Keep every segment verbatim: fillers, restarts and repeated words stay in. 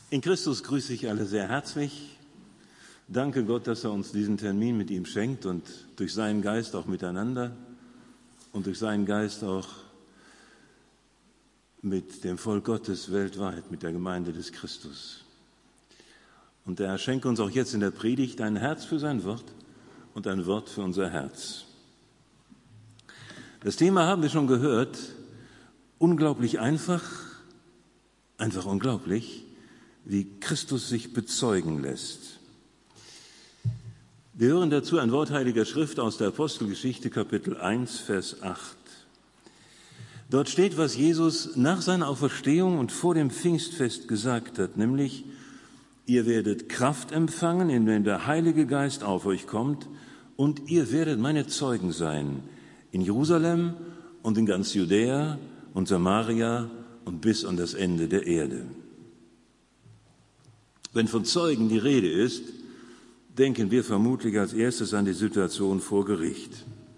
In Christus grüße ich alle sehr herzlich. Danke Gott, dass er uns diesen Termin mit ihm schenkt und durch seinen Geist auch miteinander und durch seinen Geist auch mit dem Volk Gottes weltweit, mit der Gemeinde des Christus. Und er schenke uns auch jetzt in der Predigt ein Herz für sein Wort und ein Wort für unser Herz. Das Thema haben wir schon gehört, unglaublich einfach, einfach unglaublich, wie Christus sich bezeugen lässt. Wir hören dazu ein Wort Heiliger Schrift aus der Apostelgeschichte, Kapitel eins, Vers acht. Dort steht, was Jesus nach seiner Auferstehung und vor dem Pfingstfest gesagt hat, nämlich: Ihr werdet Kraft empfangen, indem der Heilige Geist auf euch kommt, und ihr werdet meine Zeugen sein in Jerusalem und in ganz Judäa und Samaria und bis an das Ende der Erde. Wenn von Zeugen die Rede ist, denken wir vermutlich als erstes an die Situation vor Gericht.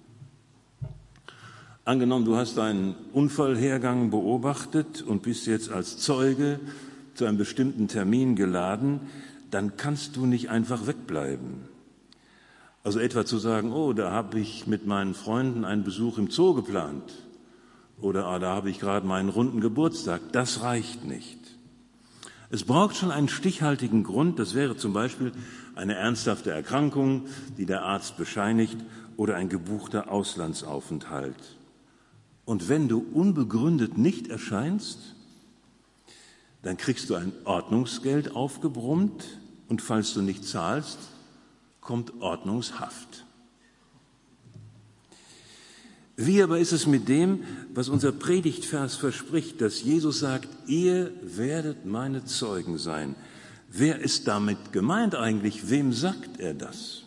Angenommen, du hast einen Unfallhergang beobachtet und bist jetzt als Zeuge zu einem bestimmten Termin geladen, dann kannst du nicht einfach wegbleiben. Also etwa zu sagen, oh, da habe ich mit meinen Freunden einen Besuch im Zoo geplant oder ah, da habe ich gerade meinen runden Geburtstag, das reicht nicht. Es braucht schon einen stichhaltigen Grund, das wäre zum Beispiel eine ernsthafte Erkrankung, die der Arzt bescheinigt, oder ein gebuchter Auslandsaufenthalt. Und wenn du unbegründet nicht erscheinst, dann kriegst du ein Ordnungsgeld aufgebrummt und falls du nicht zahlst, kommt Ordnungshaft. Wie aber ist es mit dem, was unser Predigtvers verspricht, dass Jesus sagt, ihr werdet meine Zeugen sein? Wer ist damit gemeint eigentlich? Wem sagt er das?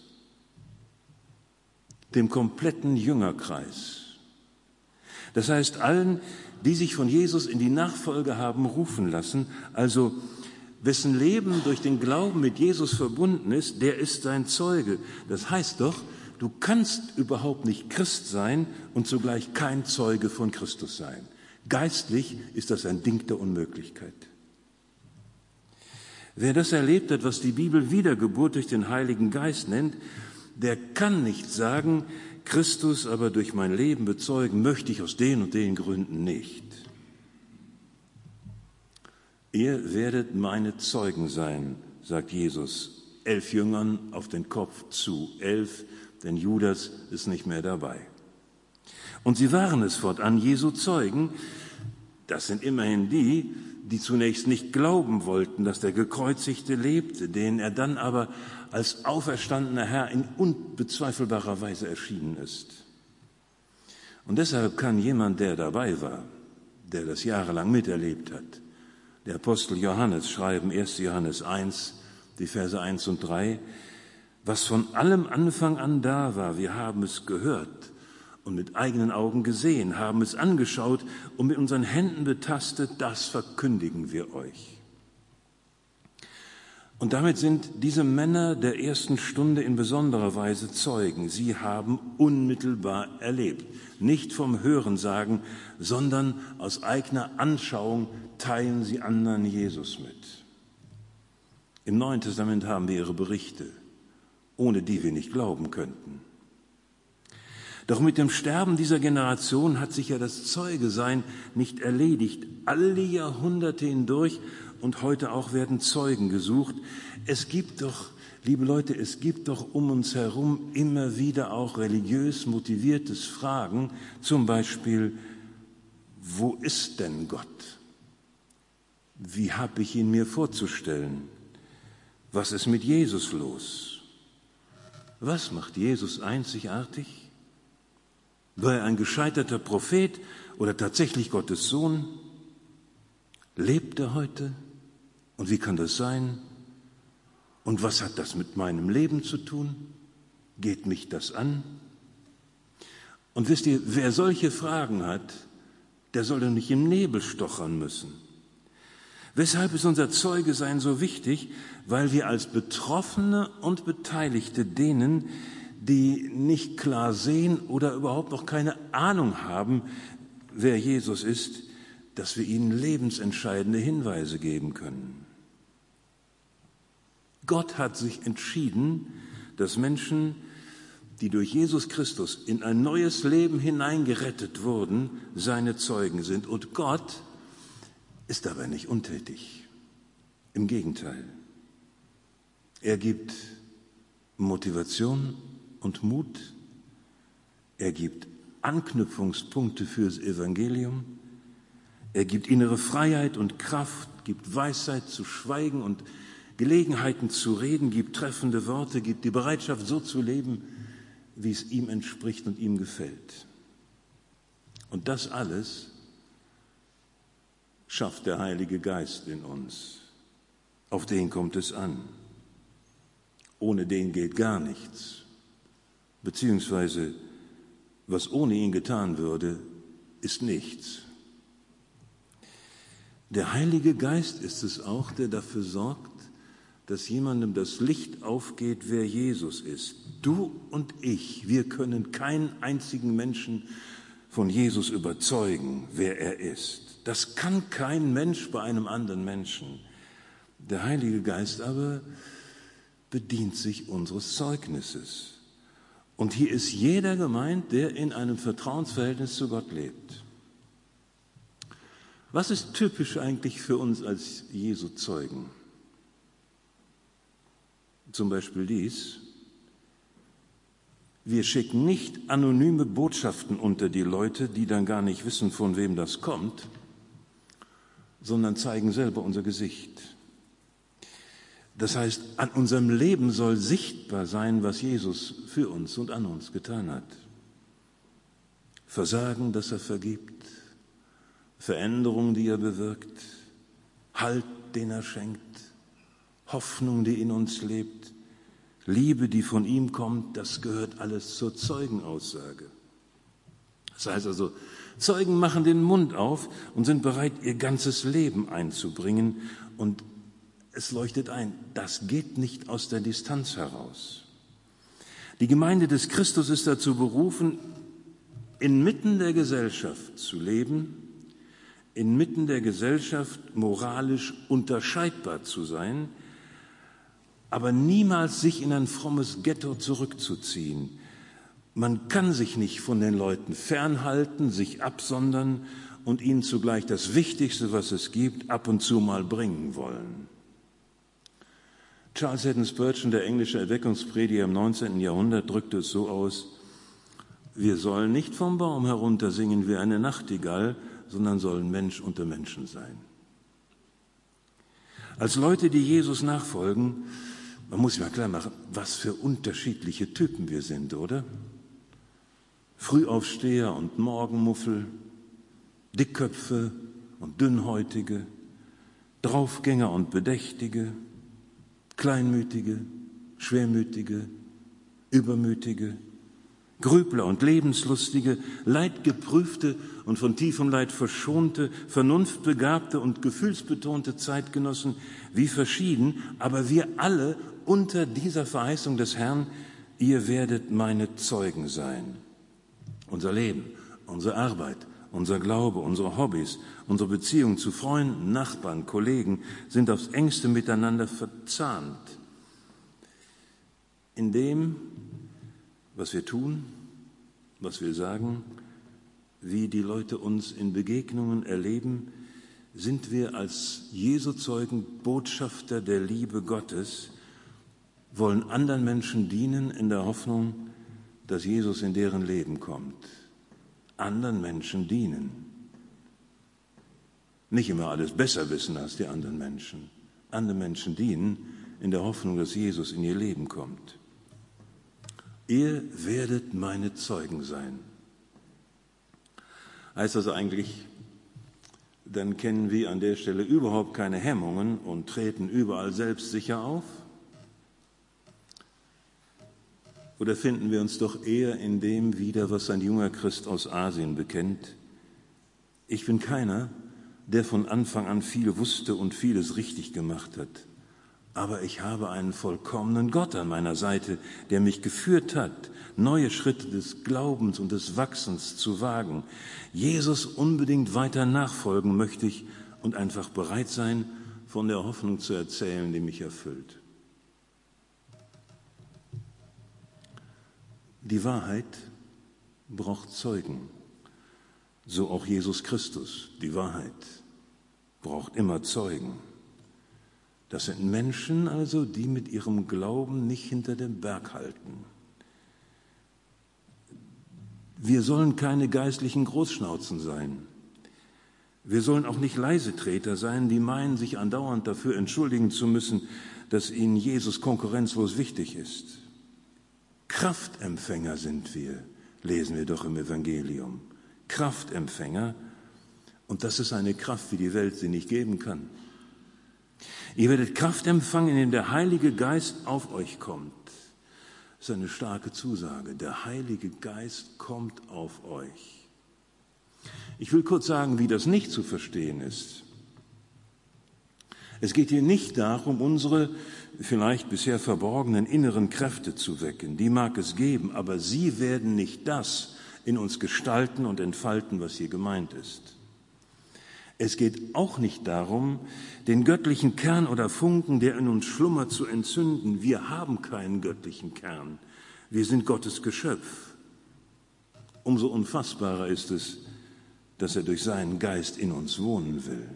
Dem kompletten Jüngerkreis. Das heißt allen, die sich von Jesus in die Nachfolge haben rufen lassen, also wessen Leben durch den Glauben mit Jesus verbunden ist, der ist sein Zeuge. Das heißt doch, du kannst überhaupt nicht Christ sein und zugleich kein Zeuge von Christus sein. Geistlich ist das ein Ding der Unmöglichkeit. Wer das erlebt hat, was die Bibel Wiedergeburt durch den Heiligen Geist nennt, der kann nicht sagen, Christus aber durch mein Leben bezeugen möchte ich aus den und den Gründen nicht. Ihr werdet meine Zeugen sein, sagt Jesus, elf Jüngern auf den Kopf zu, elf, denn Judas ist nicht mehr dabei. Und sie waren es fortan, Jesu Zeugen. Das sind immerhin die, die zunächst nicht glauben wollten, dass der Gekreuzigte lebte, denen er dann aber als auferstandener Herr in unbezweifelbarer Weise erschienen ist. Und deshalb kann jemand, der dabei war, der das jahrelang miterlebt hat, der Apostel Johannes schreiben, erster Johannes eins, die Verse eins und drei, was von allem Anfang an da war, wir haben es gehört und mit eigenen Augen gesehen, haben es angeschaut und mit unseren Händen betastet, das verkündigen wir euch. Und damit sind diese Männer der ersten Stunde in besonderer Weise Zeugen. Sie haben unmittelbar erlebt, nicht vom Hörensagen, sondern aus eigener Anschauung teilen sie anderen Jesus mit. Im Neuen Testament haben wir ihre Berichte, ohne die wir nicht glauben könnten. Doch mit dem Sterben dieser Generation hat sich ja das Zeugesein nicht erledigt. Alle Jahrhunderte hindurch und heute auch werden Zeugen gesucht. Es gibt doch, liebe Leute, es gibt doch um uns herum immer wieder auch religiös motiviertes Fragen, zum Beispiel, wo ist denn Gott? Wie habe ich ihn mir vorzustellen? Was ist mit Jesus los? Was macht Jesus einzigartig? War er ein gescheiterter Prophet oder tatsächlich Gottes Sohn? Lebt er heute? Und wie kann das sein? Und was hat das mit meinem Leben zu tun? Geht mich das an? Und wisst ihr, wer solche Fragen hat, der soll doch nicht im Nebel stochern müssen. Weshalb ist unser Zeugesein so wichtig? Weil wir als Betroffene und Beteiligte denen, die nicht klar sehen oder überhaupt noch keine Ahnung haben, wer Jesus ist, dass wir ihnen lebensentscheidende Hinweise geben können. Gott hat sich entschieden, dass Menschen, die durch Jesus Christus in ein neues Leben hineingerettet wurden, seine Zeugen sind. Und Gott ist dabei nicht untätig. Im Gegenteil. Er gibt Motivation und Mut. Er gibt Anknüpfungspunkte fürs Evangelium. Er gibt innere Freiheit und Kraft, gibt Weisheit zu schweigen und Gelegenheiten zu reden, gibt treffende Worte, gibt die Bereitschaft, so zu leben, wie es ihm entspricht und ihm gefällt. Und das alles schafft der Heilige Geist in uns. Auf den kommt es an. Ohne den geht gar nichts. Beziehungsweise, was ohne ihn getan würde, ist nichts. Der Heilige Geist ist es auch, der dafür sorgt, dass jemandem das Licht aufgeht, wer Jesus ist. Du und ich, wir können keinen einzigen Menschen von Jesus überzeugen, wer er ist. Das kann kein Mensch bei einem anderen Menschen. Der Heilige Geist aber bedient sich unseres Zeugnisses. Und hier ist jeder gemeint, der in einem Vertrauensverhältnis zu Gott lebt. Was ist typisch eigentlich für uns als Jesu Zeugen? Zum Beispiel dies: Wir schicken nicht anonyme Botschaften unter die Leute, die dann gar nicht wissen, von wem das kommt, sondern zeigen selber unser Gesicht. Das heißt, an unserem Leben soll sichtbar sein, was Jesus für uns und an uns getan hat. Versagen, das er vergibt, Veränderung, die er bewirkt, Halt, den er schenkt, Hoffnung, die in uns lebt, Liebe, die von ihm kommt, das gehört alles zur Zeugenaussage. Das heißt also, Zeugen machen den Mund auf und sind bereit, ihr ganzes Leben einzubringen. Und es leuchtet ein, das geht nicht aus der Distanz heraus. Die Gemeinde des Christus ist dazu berufen, inmitten der Gesellschaft zu leben, inmitten der Gesellschaft moralisch unterscheidbar zu sein, aber niemals sich in ein frommes Ghetto zurückzuziehen. Man kann sich nicht von den Leuten fernhalten, sich absondern und ihnen zugleich das Wichtigste, was es gibt, ab und zu mal bringen wollen. Charles Haddon Spurgeon, der englische Erweckungsprediger im neunzehnten Jahrhundert, drückte es so aus: Wir sollen nicht vom Baum herunter singen wie eine Nachtigall, sondern sollen Mensch unter Menschen sein. Als Leute, die Jesus nachfolgen, man muss sich mal klar machen, was für unterschiedliche Typen wir sind, oder? Frühaufsteher und Morgenmuffel, Dickköpfe und Dünnhäutige, Draufgänger und Bedächtige, Kleinmütige, Schwermütige, Übermütige, Grübler und Lebenslustige, Leidgeprüfte und von tiefem Leid verschonte, vernunftbegabte und gefühlsbetonte Zeitgenossen, wie verschieden, aber wir alle unter dieser Verheißung des Herrn: Ihr werdet meine Zeugen sein. Unser Leben, unsere Arbeit, unser Glaube, unsere Hobbys, unsere Beziehungen zu Freunden, Nachbarn, Kollegen sind aufs Engste miteinander verzahnt. In dem, was wir tun, was wir sagen, wie die Leute uns in Begegnungen erleben, sind wir als Jesu Zeugen Botschafter der Liebe Gottes, wollen anderen Menschen dienen in der Hoffnung, dass Jesus in deren Leben kommt. Anderen Menschen dienen. Nicht immer alles besser wissen als die anderen Menschen. Anderen Menschen dienen in der Hoffnung, dass Jesus in ihr Leben kommt. Ihr werdet meine Zeugen sein. Heißt also eigentlich, dann kennen wir an der Stelle überhaupt keine Hemmungen und treten überall selbstsicher auf? Oder finden wir uns doch eher in dem wieder, was ein junger Christ aus Asien bekennt? Ich bin keiner, der von Anfang an viel wusste und vieles richtig gemacht hat. Aber ich habe einen vollkommenen Gott an meiner Seite, der mich geführt hat, neue Schritte des Glaubens und des Wachsens zu wagen. Jesus unbedingt weiter nachfolgen möchte ich und einfach bereit sein, von der Hoffnung zu erzählen, die mich erfüllt. Die Wahrheit braucht Zeugen, so auch Jesus Christus. Die Wahrheit braucht immer Zeugen. Das sind Menschen also, die mit ihrem Glauben nicht hinter dem Berg halten. Wir sollen keine geistlichen Großschnauzen sein. Wir sollen auch nicht Leisetreter sein, die meinen, sich andauernd dafür entschuldigen zu müssen, dass ihnen Jesus konkurrenzlos wichtig ist. Kraftempfänger sind wir, lesen wir doch im Evangelium. Kraftempfänger, und das ist eine Kraft, wie die Welt sie nicht geben kann. Ihr werdet Kraft empfangen, indem der Heilige Geist auf euch kommt. Das ist eine starke Zusage. Der Heilige Geist kommt auf euch. Ich will kurz sagen, wie das nicht zu verstehen ist. Es geht hier nicht darum, unsere vielleicht bisher verborgenen inneren Kräfte zu wecken. Die mag es geben, aber sie werden nicht das in uns gestalten und entfalten, was hier gemeint ist. Es geht auch nicht darum, den göttlichen Kern oder Funken, der in uns schlummert, zu entzünden. Wir haben keinen göttlichen Kern. Wir sind Gottes Geschöpf. Umso unfassbarer ist es, dass er durch seinen Geist in uns wohnen will.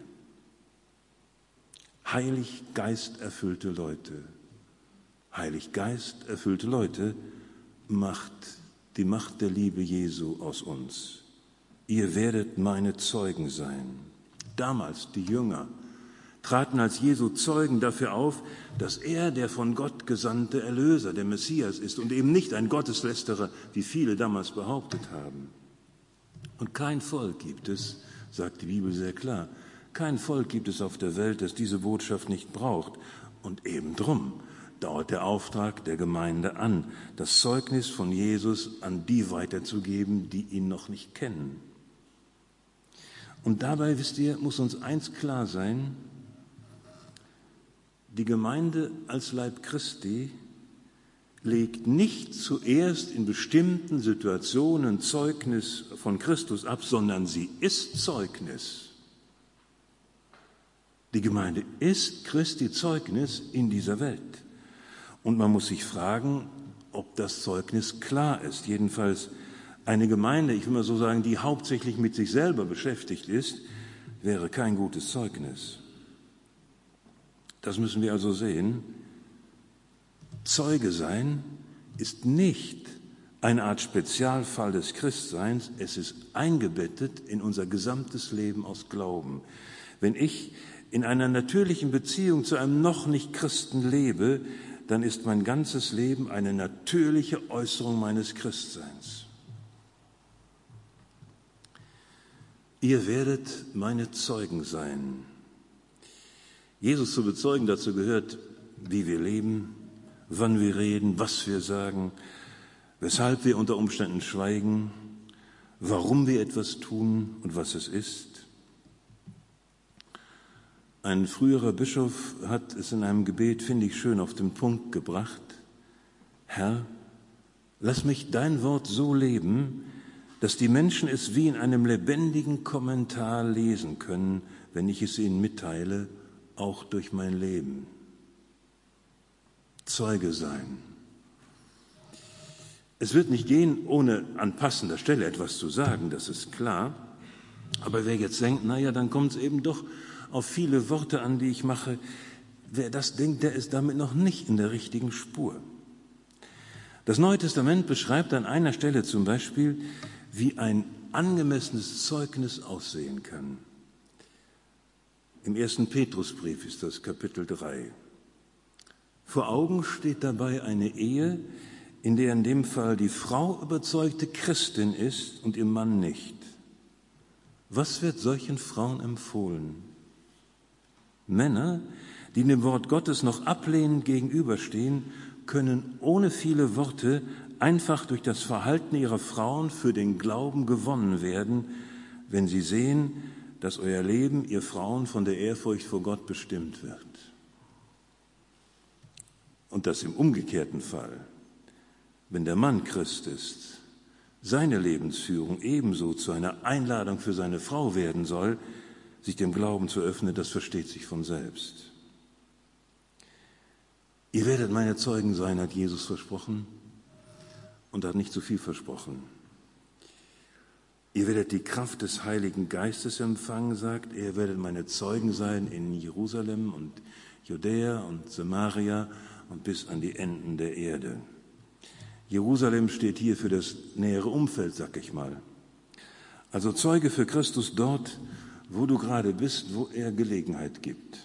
Heilig Geist erfüllte Leute, Heilig Geist erfüllte Leute macht die Macht der Liebe Jesu aus uns. Ihr werdet meine Zeugen sein. Damals die Jünger traten als Jesu Zeugen dafür auf, dass er der von Gott gesandte Erlöser, der Messias ist und eben nicht ein Gotteslästerer, wie viele damals behauptet haben. Und kein Volk gibt es, sagt die Bibel sehr klar, kein Volk gibt es auf der Welt, das diese Botschaft nicht braucht. Und eben drum dauert der Auftrag der Gemeinde an, das Zeugnis von Jesus an die weiterzugeben, die ihn noch nicht kennen. Und dabei, wisst ihr, muss uns eins klar sein: Die Gemeinde als Leib Christi legt nicht zuerst in bestimmten Situationen Zeugnis von Christus ab, sondern sie ist Zeugnis. Die Gemeinde ist Christi Zeugnis in dieser Welt. Und man muss sich fragen, ob das Zeugnis klar ist. Jedenfalls eine Gemeinde, ich will mal so sagen, die hauptsächlich mit sich selber beschäftigt ist, wäre kein gutes Zeugnis. Das müssen wir also sehen. Zeuge sein ist nicht eine Art Spezialfall des Christseins, es ist eingebettet in unser gesamtes Leben aus Glauben. Wenn ich in einer natürlichen Beziehung zu einem noch nicht Christen lebe, dann ist mein ganzes Leben eine natürliche Äußerung meines Christseins. Ihr werdet meine Zeugen sein. Jesus zu bezeugen, dazu gehört, wie wir leben, wann wir reden, was wir sagen, weshalb wir unter Umständen schweigen, warum wir etwas tun und was es ist. Ein früherer Bischof hat es in einem Gebet, finde ich schön, auf den Punkt gebracht: Herr, lass mich dein Wort so leben, dass die Menschen es wie in einem lebendigen Kommentar lesen können, wenn ich es ihnen mitteile, auch durch mein Leben. Zeuge sein. Es wird nicht gehen, ohne an passender Stelle etwas zu sagen, das ist klar. Aber wer jetzt denkt, naja, dann kommt es eben doch auf viele Worte an, die ich mache, wer das denkt, der ist damit noch nicht in der richtigen Spur. Das Neue Testament beschreibt an einer Stelle zum Beispiel, wie ein angemessenes Zeugnis aussehen kann. Im ersten Petrusbrief ist das Kapitel drei. Vor Augen steht dabei eine Ehe, in der in dem Fall die Frau überzeugte Christin ist und ihr Mann nicht. Was wird solchen Frauen empfohlen? Männer, die dem Wort Gottes noch ablehnend gegenüberstehen, können ohne viele Worte einfach durch das Verhalten ihrer Frauen für den Glauben gewonnen werden, wenn sie sehen, dass euer Leben, ihr Frauen, von der Ehrfurcht vor Gott bestimmt wird. Und das im umgekehrten Fall, wenn der Mann Christ ist, seine Lebensführung ebenso zu einer Einladung für seine Frau werden soll, sich dem Glauben zu öffnen, das versteht sich von selbst. Ihr werdet meine Zeugen sein, hat Jesus versprochen. und hat nicht zu viel versprochen. Ihr werdet die Kraft des Heiligen Geistes empfangen, sagt er, ihr werdet meine Zeugen sein in Jerusalem und Judäa und Samaria und bis an die Enden der Erde. Jerusalem steht hier für das nähere Umfeld, sag ich mal. Also Zeuge für Christus dort, wo du gerade bist, wo er Gelegenheit gibt.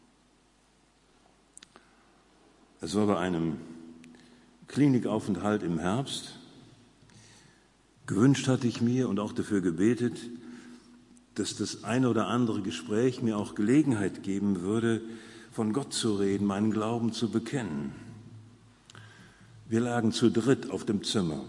Es war bei einem Klinikaufenthalt im Herbst. Gewünscht hatte ich mir und auch dafür gebetet, dass das eine oder andere Gespräch mir auch Gelegenheit geben würde, von Gott zu reden, meinen Glauben zu bekennen. Wir lagen zu dritt auf dem Zimmer.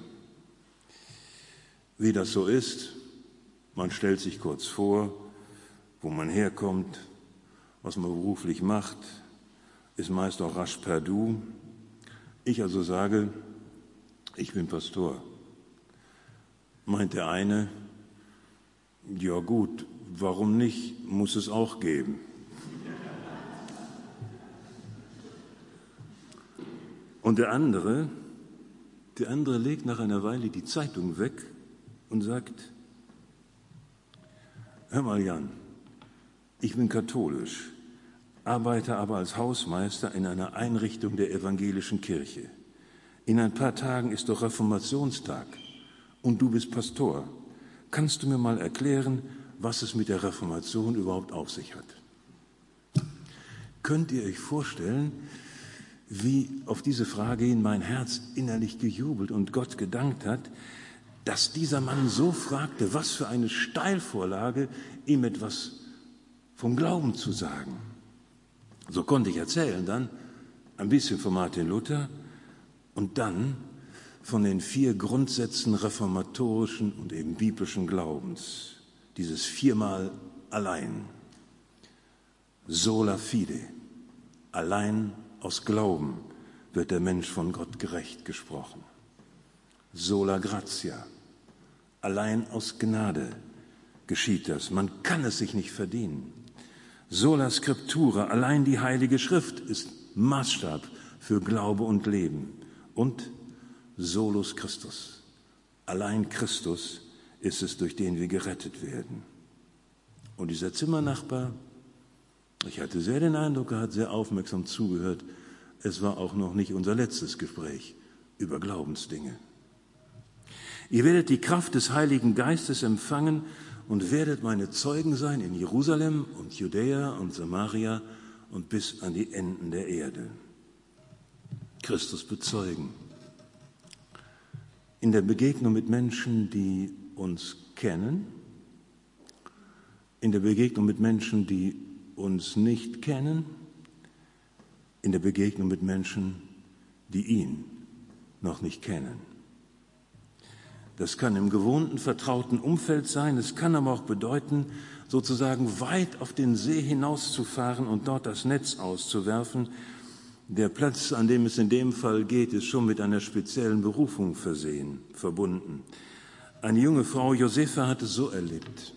Wie das so ist, man stellt sich kurz vor, wo man herkommt, was man beruflich macht, ist meist auch rasch per Du. Ich also sage, ich bin Pastor. Meint der eine, ja gut, warum nicht, muss es auch geben. Und der andere, der andere legt nach einer Weile die Zeitung weg und sagt, hör mal Jan, ich bin katholisch, arbeite aber als Hausmeister in einer Einrichtung der evangelischen Kirche. In ein paar Tagen ist doch Reformationstag und du bist Pastor. Kannst du mir mal erklären, was es mit der Reformation überhaupt auf sich hat? Könnt ihr euch vorstellen, wie auf diese Frage hin mein Herz innerlich gejubelt und Gott gedankt hat, dass dieser Mann so fragte, was für eine Steilvorlage, ihm etwas vom Glauben zu sagen. So konnte ich erzählen dann ein bisschen von Martin Luther und dann von den vier Grundsätzen reformatorischen und eben biblischen Glaubens. Dieses viermal allein. Sola fide. Allein aus Glauben wird der Mensch von Gott gerecht gesprochen. Sola gratia. Allein aus Gnade geschieht das. Man kann es sich nicht verdienen. Sola scriptura. Allein die Heilige Schrift ist Maßstab für Glaube und Leben. Und solus Christus. Allein Christus ist es, durch den wir gerettet werden. Und dieser Zimmernachbar, ich hatte sehr den Eindruck, er hat sehr aufmerksam zugehört. Es war auch noch nicht unser letztes Gespräch über Glaubensdinge. Ihr werdet die Kraft des Heiligen Geistes empfangen und werdet meine Zeugen sein in Jerusalem und Judäa und Samaria und bis an die Enden der Erde. Christus bezeugen. In der Begegnung mit Menschen, die uns kennen, in der Begegnung mit Menschen, die uns nicht kennen, in der Begegnung mit Menschen, die ihn noch nicht kennen. Das kann im gewohnten, vertrauten Umfeld sein, es kann aber auch bedeuten, sozusagen weit auf den See hinauszufahren und dort das Netz auszuwerfen. Der Platz, an dem es in dem Fall geht, ist schon mit einer speziellen Berufung versehen, verbunden. Eine junge Frau, Josepha, hat es so erlebt.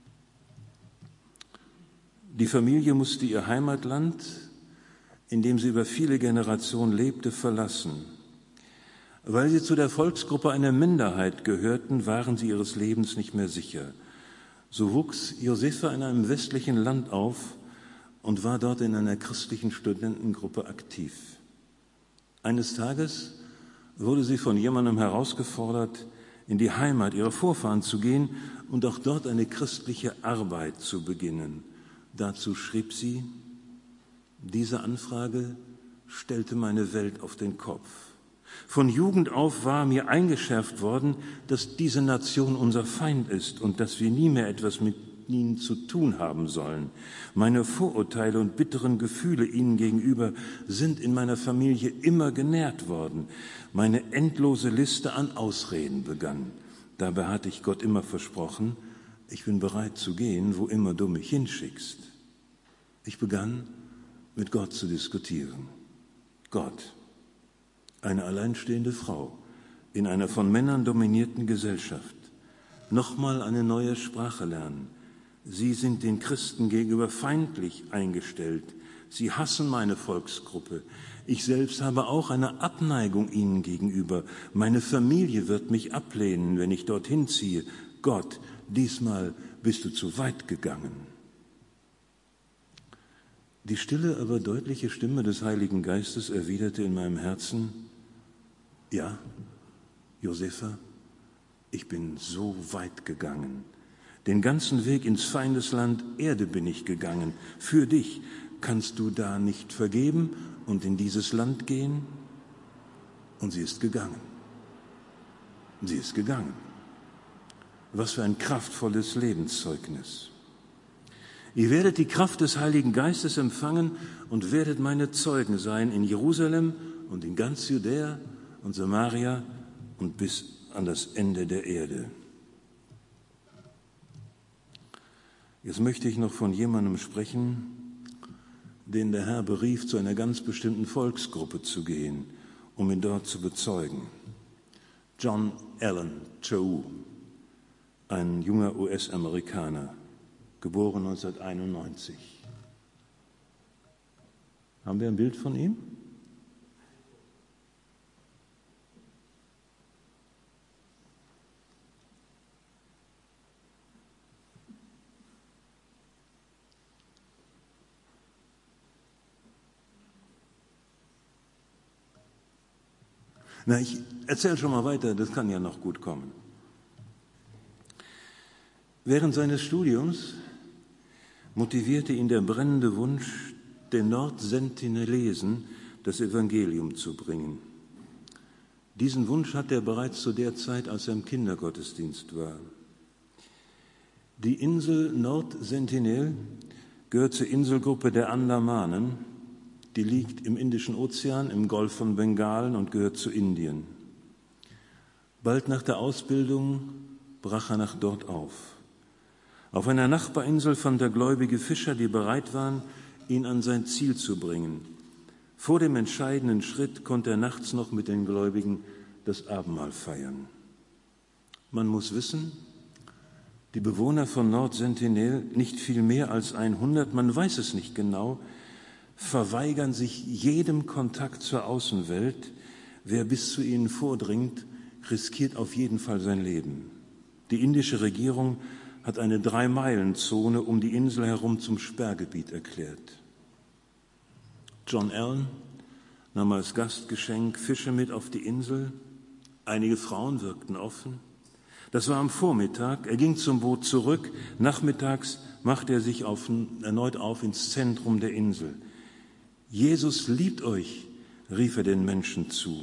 Die Familie musste ihr Heimatland, in dem sie über viele Generationen lebte, verlassen. Weil sie zu der Volksgruppe einer Minderheit gehörten, waren sie ihres Lebens nicht mehr sicher. So wuchs Josepha in einem westlichen Land auf und war dort in einer christlichen Studentengruppe aktiv. Eines Tages wurde sie von jemandem herausgefordert, in die Heimat ihrer Vorfahren zu gehen und auch dort eine christliche Arbeit zu beginnen. Dazu schrieb sie, diese Anfrage stellte meine Welt auf den Kopf. Von Jugend auf war mir eingeschärft worden, dass diese Nation unser Feind ist und dass wir nie mehr etwas mit ihnen zu tun haben sollen. Meine Vorurteile und bitteren Gefühle ihnen gegenüber sind in meiner Familie immer genährt worden. Meine endlose Liste an Ausreden begann. Dabei hatte ich Gott immer versprochen, ich bin bereit zu gehen, wo immer du mich hinschickst. Ich begann, mit Gott zu diskutieren. Gott, eine alleinstehende Frau in einer von Männern dominierten Gesellschaft, nochmal eine neue Sprache lernen. Sie sind den Christen gegenüber feindlich eingestellt. Sie hassen meine Volksgruppe. Ich selbst habe auch eine Abneigung ihnen gegenüber. Meine Familie wird mich ablehnen, wenn ich dorthin ziehe. Gott, diesmal bist du zu weit gegangen. Die stille, aber deutliche Stimme des Heiligen Geistes erwiderte in meinem Herzen: Ja, Josefa, ich bin so weit gegangen. Den ganzen Weg ins Feindesland Erde bin ich gegangen. Für dich. Kannst du da nicht vergeben und in dieses Land gehen? Und sie ist gegangen. Sie ist gegangen. Was für ein kraftvolles Lebenszeugnis. Ihr werdet die Kraft des Heiligen Geistes empfangen und werdet meine Zeugen sein in Jerusalem und in ganz Judäa und Samaria und bis an das Ende der Erde. Jetzt möchte ich noch von jemandem sprechen, den der Herr berief, zu einer ganz bestimmten Volksgruppe zu gehen, um ihn dort zu bezeugen. John Allen Chau, ein junger U S-Amerikaner, geboren neunzehnhunderteinundneunzig. Haben wir ein Bild von ihm? Na, ich erzähle schon mal weiter, das kann ja noch gut kommen. Während seines Studiums motivierte ihn der brennende Wunsch, den Nordsentinelesen das Evangelium zu bringen. Diesen Wunsch hatte er bereits zu der Zeit, als er im Kindergottesdienst war. Die Insel Nordsentinel gehört zur Inselgruppe der Andamanen. Die liegt im Indischen Ozean, im Golf von Bengalen und gehört zu Indien. Bald nach der Ausbildung brach er nach dort auf. Auf einer Nachbarinsel fand er gläubige Fischer, die bereit waren, ihn an sein Ziel zu bringen. Vor dem entscheidenden Schritt konnte er nachts noch mit den Gläubigen das Abendmahl feiern. Man muss wissen, die Bewohner von Nordsentinel, nicht viel mehr als hundert, man weiß es nicht genau, verweigern sich jedem Kontakt zur Außenwelt. Wer bis zu ihnen vordringt, riskiert auf jeden Fall sein Leben. Die indische Regierung hat eine Drei-Meilen-Zone um die Insel herum zum Sperrgebiet erklärt. John Allen nahm als Gastgeschenk Fische mit auf die Insel. Einige Frauen wirkten offen. Das war am Vormittag. Er ging zum Boot zurück. Nachmittags machte er sich auf, erneut auf ins Zentrum der Insel. Jesus liebt euch, rief er den Menschen zu.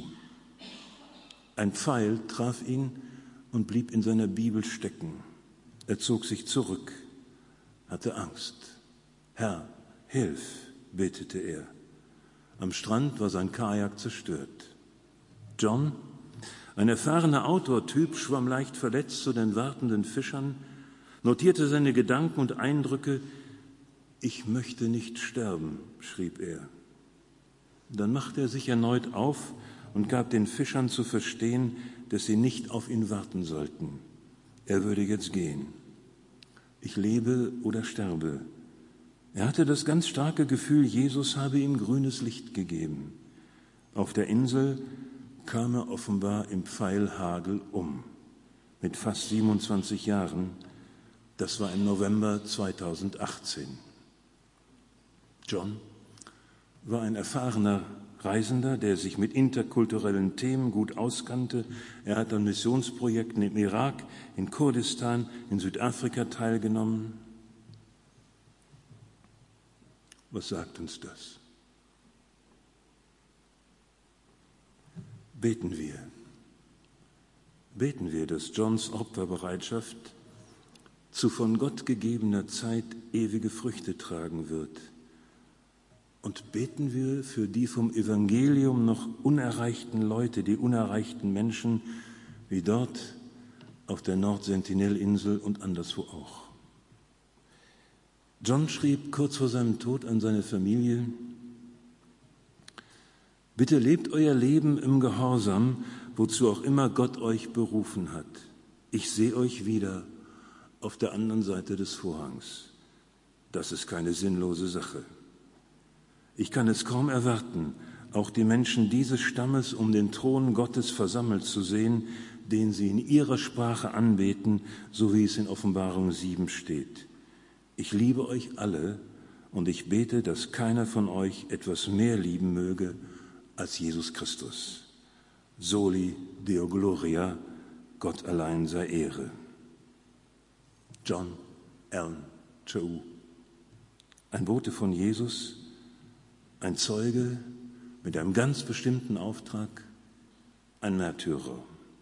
Ein Pfeil traf ihn und blieb in seiner Bibel stecken. Er zog sich zurück, hatte Angst. Herr, hilf, betete er. Am Strand war sein Kajak zerstört. John, ein erfahrener Outdoor-Typ, schwamm leicht verletzt zu den wartenden Fischern, notierte seine Gedanken und Eindrücke. Ich möchte nicht sterben, schrieb er. Dann machte er sich erneut auf und gab den Fischern zu verstehen, dass sie nicht auf ihn warten sollten. Er würde jetzt gehen. Ich lebe oder sterbe. Er hatte das ganz starke Gefühl, Jesus habe ihm grünes Licht gegeben. Auf der Insel kam er offenbar im Pfeilhagel um, mit fast siebenundzwanzig Jahren. Das war im November zweitausendachtzehn. John war ein erfahrener Reisender, der sich mit interkulturellen Themen gut auskannte. Er hat an Missionsprojekten im Irak, in Kurdistan, in Südafrika teilgenommen. Was sagt uns das? Beten wir. Beten wir, dass Johns Opferbereitschaft zu von Gott gegebener Zeit ewige Früchte tragen wird. Und beten wir für die vom Evangelium noch unerreichten Leute, die unerreichten Menschen, wie dort auf der Nordsentinelinsel und anderswo auch. John schrieb kurz vor seinem Tod an seine Familie: Bitte lebt euer Leben im Gehorsam, wozu auch immer Gott euch berufen hat. Ich sehe euch wieder auf der anderen Seite des Vorhangs. Das ist keine sinnlose Sache. Ich kann es kaum erwarten, auch die Menschen dieses Stammes, um den Thron Gottes versammelt zu sehen, den sie in ihrer Sprache anbeten, so wie es in Offenbarung sieben steht. Ich liebe euch alle und ich bete, dass keiner von euch etwas mehr lieben möge als Jesus Christus. Soli Deo Gloria, Gott allein sei Ehre. John Allen Chau, ein Bote von Jesus, ein Zeuge mit einem ganz bestimmten Auftrag, ein Märtyrer.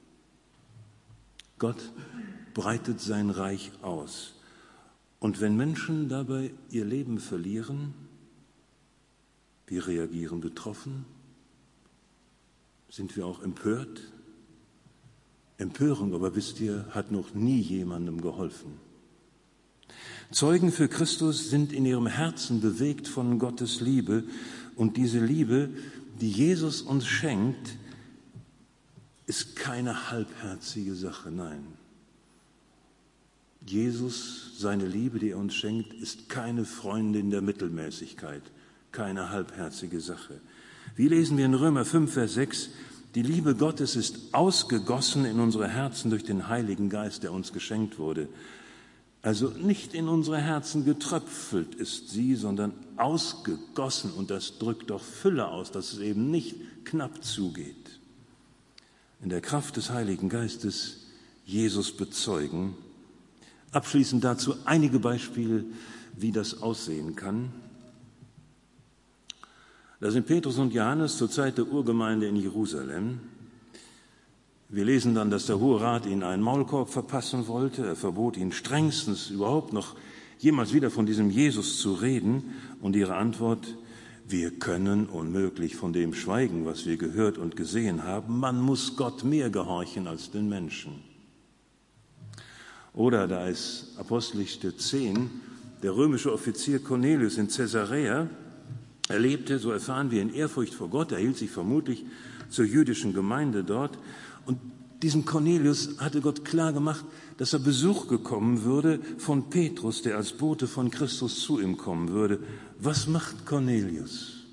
Gott breitet sein Reich aus. Und wenn Menschen dabei ihr Leben verlieren, wir reagieren betroffen, sind wir auch empört. Empörung, aber wisst ihr, hat noch nie jemandem geholfen. Zeugen für Christus sind in ihrem Herzen bewegt von Gottes Liebe. Und diese Liebe, die Jesus uns schenkt, ist keine halbherzige Sache, nein. Jesus, seine Liebe, die er uns schenkt, ist keine Freundin der Mittelmäßigkeit, keine halbherzige Sache. Wie lesen wir in Römer fünf, Vers sechs, die Liebe Gottes ist ausgegossen in unsere Herzen durch den Heiligen Geist, der uns geschenkt wurde. Also nicht in unsere Herzen getröpfelt ist sie, sondern ausgegossen. Und das drückt doch Fülle aus, dass es eben nicht knapp zugeht. In der Kraft des Heiligen Geistes Jesus bezeugen. Abschließend dazu einige Beispiele, wie das aussehen kann. Da sind Petrus und Johannes zur Zeit der Urgemeinde in Jerusalem. Wir lesen dann, dass der Hohe Rat ihnen einen Maulkorb verpassen wollte. Er verbot ihnen strengstens überhaupt noch jemals wieder von diesem Jesus zu reden. Und ihre Antwort: Wir können unmöglich von dem schweigen, was wir gehört und gesehen haben. Man muss Gott mehr gehorchen als den Menschen. Oder da ist Apostelgeschichte zehn, der römische Offizier Cornelius in Caesarea. Er lebte, so erfahren wir, in Ehrfurcht vor Gott. Er hielt sich vermutlich zur jüdischen Gemeinde dort. Und diesem Cornelius hatte Gott klar gemacht, dass er Besuch gekommen würde von Petrus, der als Bote von Christus zu ihm kommen würde. Was macht Cornelius?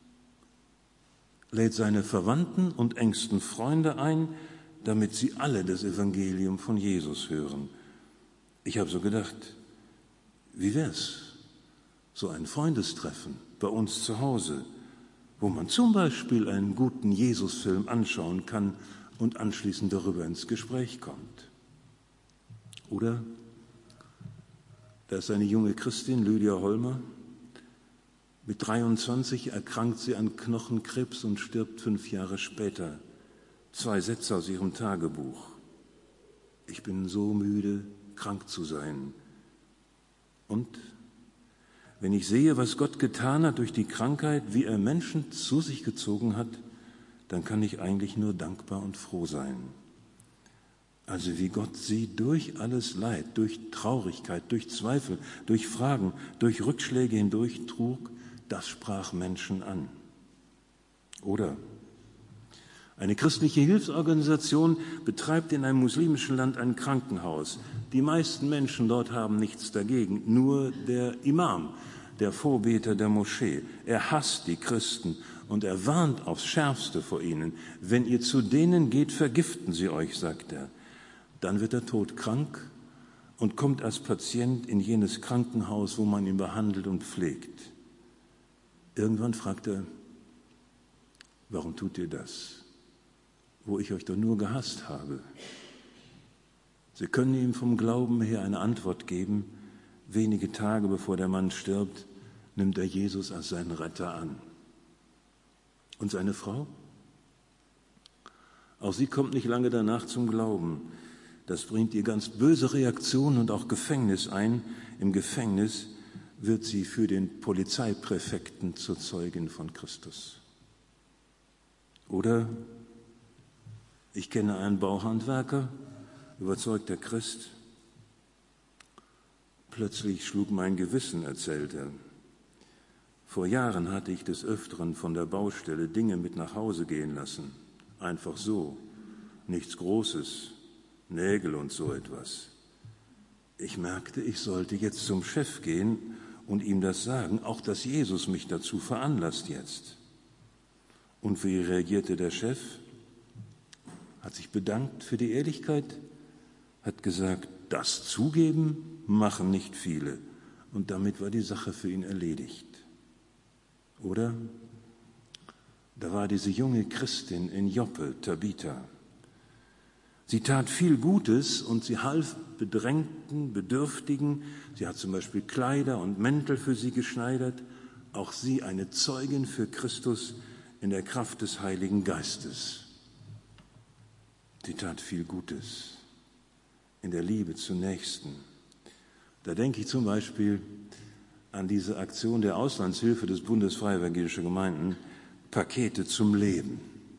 Lädt seine Verwandten und engsten Freunde ein, damit sie alle das Evangelium von Jesus hören. Ich habe so gedacht, wie wär's? So ein Freundestreffen bei uns zu Hause, wo man zum Beispiel einen guten Jesusfilm anschauen kann und anschließend darüber ins Gespräch kommt. Oder da ist eine junge Christin, Lydia Holmer. Mit dreiundzwanzig erkrankt sie an Knochenkrebs und stirbt fünf Jahre später. Zwei Sätze aus ihrem Tagebuch. Ich bin so müde, krank zu sein. Und wenn ich sehe, was Gott getan hat durch die Krankheit, wie er Menschen zu sich gezogen hat, dann kann ich eigentlich nur dankbar und froh sein. Also wie Gott sie durch alles Leid, durch Traurigkeit, durch Zweifel, durch Fragen, durch Rückschläge hindurch trug, das sprach Menschen an. Oder eine christliche Hilfsorganisation betreibt in einem muslimischen Land ein Krankenhaus. Die meisten Menschen dort haben nichts dagegen, nur der Imam, der Vorbeter der Moschee. Er hasst die Christen und er warnt aufs Schärfste vor ihnen. Wenn ihr zu denen geht, vergiften sie euch, sagt er. Dann wird er todkrank und kommt als Patient in jenes Krankenhaus, wo man ihn behandelt und pflegt. Irgendwann fragt er, warum tut ihr das, wo ich euch doch nur gehasst habe? Sie können ihm vom Glauben her eine Antwort geben. Wenige Tage bevor der Mann stirbt, nimmt er Jesus als seinen Retter an. Und seine Frau? Auch sie kommt nicht lange danach zum Glauben. Das bringt ihr ganz böse Reaktionen und auch Gefängnis ein. Im Gefängnis wird sie für den Polizeipräfekten zur Zeugin von Christus. Oder ich kenne einen Bauhandwerker, überzeugter Christ. Plötzlich schlug mein Gewissen, erzählt er. Vor Jahren hatte ich des Öfteren von der Baustelle Dinge mit nach Hause gehen lassen. Einfach so, nichts Großes, Nägel und so etwas. Ich merkte, ich sollte jetzt zum Chef gehen und ihm das sagen, auch dass Jesus mich dazu veranlasst jetzt. Und wie reagierte der Chef? Hat sich bedankt für die Ehrlichkeit, hat gesagt, das zugeben machen nicht viele. Und damit war die Sache für ihn erledigt. Oder? Da war diese junge Christin in Joppe, Tabitha. Sie tat viel Gutes und sie half Bedrängten, Bedürftigen. Sie hat zum Beispiel Kleider und Mäntel für sie geschneidert. Auch sie eine Zeugin für Christus in der Kraft des Heiligen Geistes. Sie tat viel Gutes in der Liebe zum Nächsten. Da denke ich zum Beispiel an diese Aktion der Auslandshilfe des Bundes Freie Evangelische Gemeinden, Pakete zum Leben.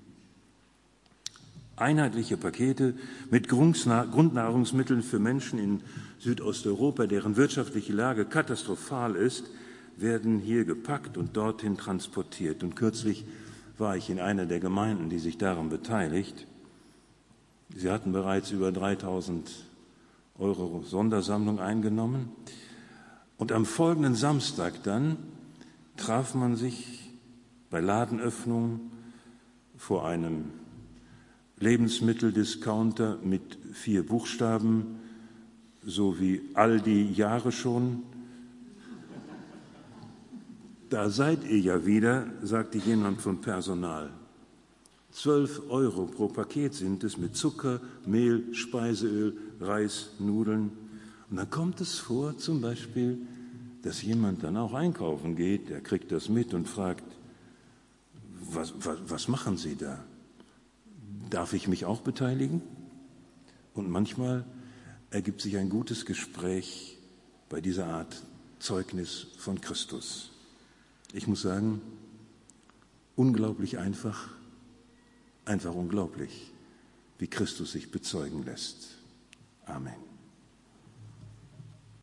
Einheitliche Pakete mit Grundnahrungsmitteln für Menschen in Südosteuropa, deren wirtschaftliche Lage katastrophal ist, werden hier gepackt und dorthin transportiert. Und kürzlich war ich in einer der Gemeinden, die sich daran beteiligt. Sie hatten bereits über dreitausend Euro Sondersammlung eingenommen. Und am folgenden Samstag dann traf man sich bei Ladenöffnung vor einem Lebensmitteldiscounter mit vier Buchstaben, so wie all die Jahre schon. Da seid ihr ja wieder, sagte jemand vom Personal. Zwölf Euro pro Paket sind es mit Zucker, Mehl, Speiseöl, Reis, Nudeln. Und dann kommt es vor, zum Beispiel, dass jemand dann auch einkaufen geht, der kriegt das mit und fragt, was, was, was machen Sie da? Darf ich mich auch beteiligen? Und manchmal ergibt sich ein gutes Gespräch bei dieser Art Zeugnis von Christus. Ich muss sagen, unglaublich einfach, einfach unglaublich, wie Christus sich bezeugen lässt. Amen.